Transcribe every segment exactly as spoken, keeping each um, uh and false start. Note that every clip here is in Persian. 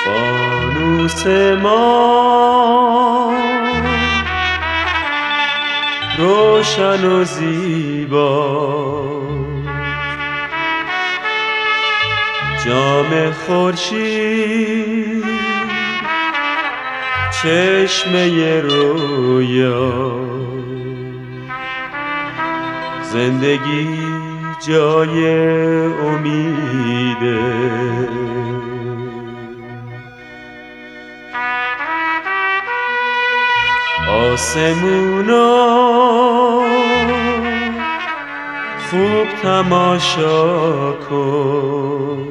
فانوس ما روشن و زیبا، جام خورشید چشمه رویا، زندگی جای امیده. آسمونا خوب تماشا کن،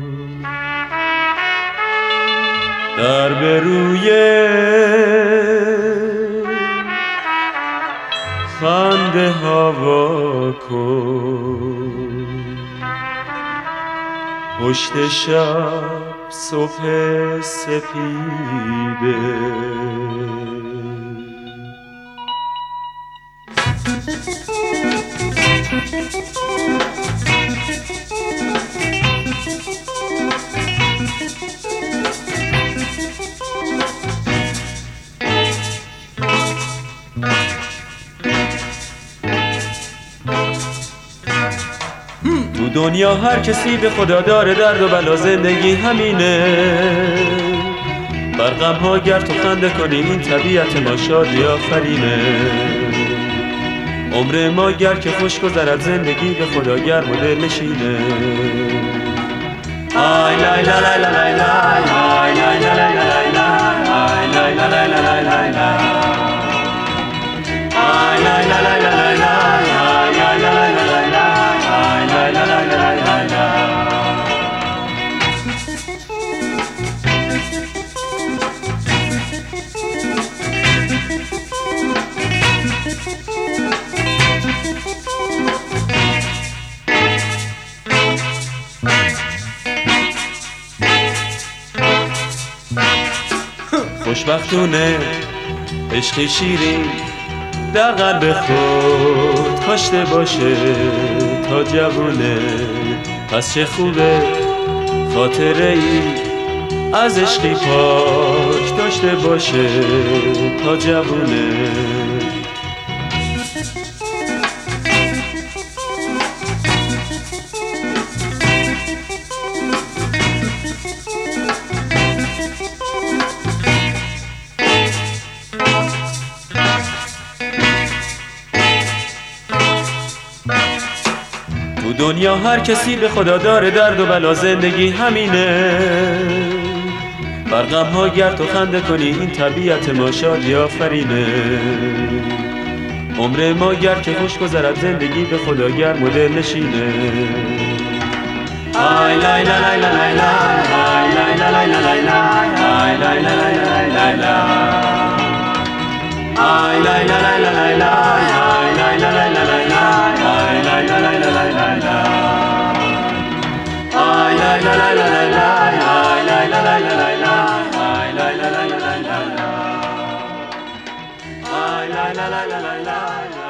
در به روی خنده هوا کن، پشت شب صبح سپیده. تو دنیا هر کسی به خدا داره درد و بلا، زندگی همینه. بر غم ها گر تو خنده کنی، این طبیعت ما شادی آفرینه. عمر ما گر که خوش گذرد، زندگی به خدا گرم و دل نشینه. آی لای لای لای لای لای، آی لای لای لای لای لای، آی لای لای لای لای لای لای، آی لای لای لای لای لای، آی لای لای لای لای لای، آی لای لای لای لای لای لای. خوشبختونه عشق شیرین در قلب خود کاشته باشه تا جوونه. پس چه خوبه خاطره ای از عشقی پاک داشته باشه تا جوونه. تو دنیا هر کسی به خدا داره درد و بلا، زندگی همینه. بر غم ها گر تو خنده کنی، این طبیعت ما شادی آفرینه. عمر ما گر که خوش گذرد، زندگی به خدا گرم و دل نشینه. آی لای لای لای لای لای، آی لای لای لای لای، آی لای لای لای لای لای، آی لای لای لای لای، آی لای لای لای لای، آی لای لای لای لای لای، آی لای لای لای لای، آی لای لای لای لای، آی لای لای لای لای لای، آی لای لای لای لای.